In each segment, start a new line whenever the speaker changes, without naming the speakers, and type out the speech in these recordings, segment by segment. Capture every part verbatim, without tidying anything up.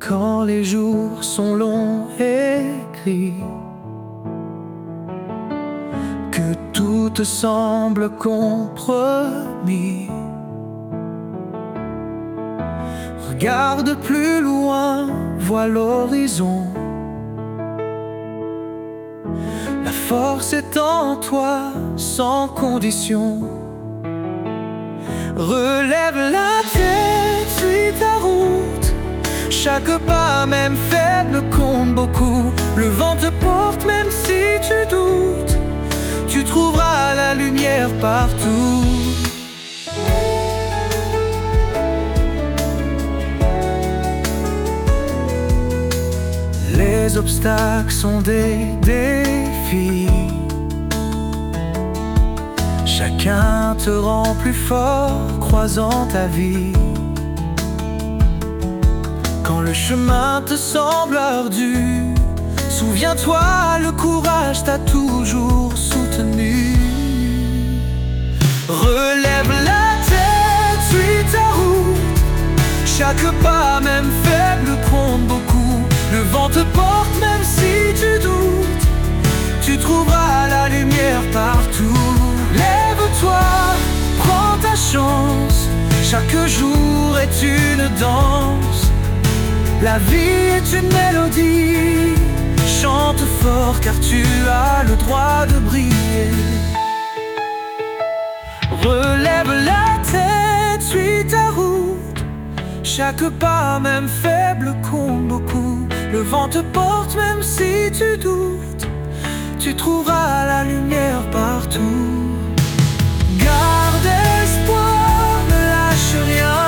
quand les jours sont longs et gris, que tout te semble compromis. Regarde plus loin, vois l'horizon. La force est en toi, sans condition. Relève la tête, suis ta route. Chaque pas, même faible, compte beaucoup. Le vent te porte, même si tu doutes. Tu trouveras la lumière partout. Les obstacles sont des défis. Chacun te rend plus fort, croisant ta vie. Quand le chemin te semble ardu, souviens-toi, le courage t'a toujours soutenu. Relève la tête, suis ta route. Chaque pas, même faible, compte beaucoup. Le vent te porte, même si tu doutes. Tu trouveras la lumière partout. Lève-toi, prends ta chance. Chaque jour est une danse. La vie est une mélodie. Chante fort car tu as le droit de briller. Relève la tête, suis ta route. Chaque pas, même faible, compte beaucoup. Le vent te porte, même si tu doutes. Tu trouveras la lumière partout. Garde espoir, ne lâche rien.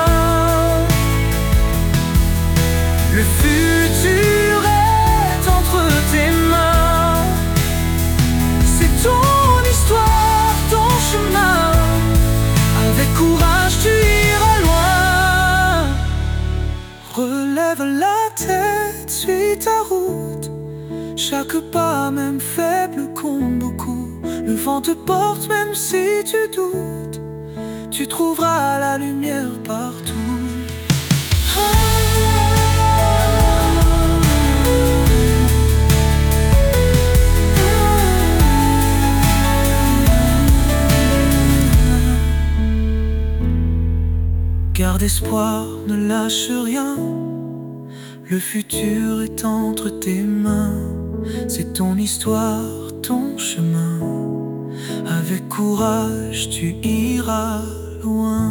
Le futur est entre tes mains. C'est ton histoire, ton chemin. Avec courage tu iras loin. Relève la tête, suis ta route. Chaque pas, même faible, compte beaucoup. Le vent te porte, même si tu doutes. Tu trouveras la lumière partout. Garde espoir, ne lâche rien. Le futur est entre tes mains. C'est ton histoire, ton chemin. Avec courage, tu iras loin.